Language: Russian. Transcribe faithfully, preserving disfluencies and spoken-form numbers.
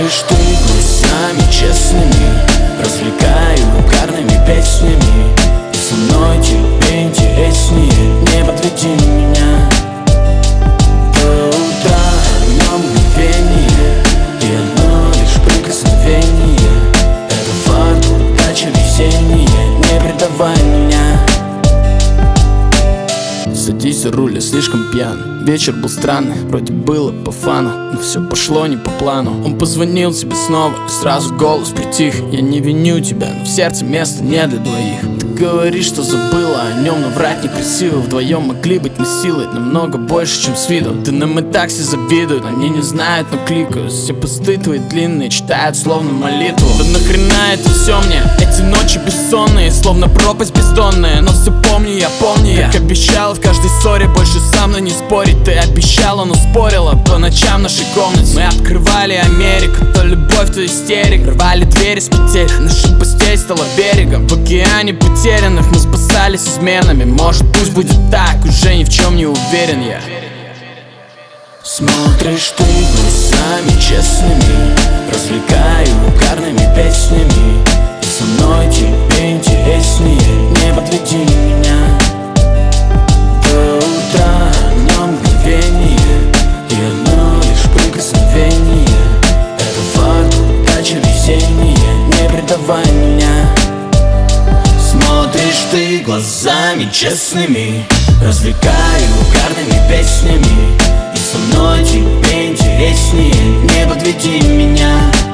Смотришь ты глазами честными, развлекаю угарными песнями, и со мной тебе интереснее. Не подведи меня до утра, одно мгновение и одно лишь прикосновение. Это фарт, удача, везение, не предавай меня. Садись за руль, я слишком пьян. Вечер был странный, вроде было по фану, но все пошло не по плану. Он позвонил тебе снова, и сразу голос притих. Я не виню тебя, но в сердце места не для двоих. Ты говоришь, что забыла о нем, но врать некрасиво. Вдвоем могли быть мы силой намного больше, чем с виду. Ты нам и так все завидуют, они не знают, но кликают. Все посты твои длинные читают словно молитву. Да нахрена это все мне? Эти ночи бессонные, словно пропасть бездонная. Но все помню, я помню, как обещала в каждой ссоре больше со мной не спорить. Ты обещала, но спорила по ночам в нашей комнате. Мы открывали Америку, то любовь, то истерик. Рвали двери с петель, наша постель стала берегом. В океане потерянных мы спасались изменами. Может, пусть будет так, уже ни в чем не уверен я. Смотришь ты глазами честными, развлекаю угарными песнями, и со мной тебе интереснее. Не подведи меня до утра, одно мгновение и одно лишь прикосновение. Это факт, удача, везение, не предавай меня. Смотришь ты глазами честными, развлекаю угарными песнями, и со мной тебе интереснее. Не подведи меня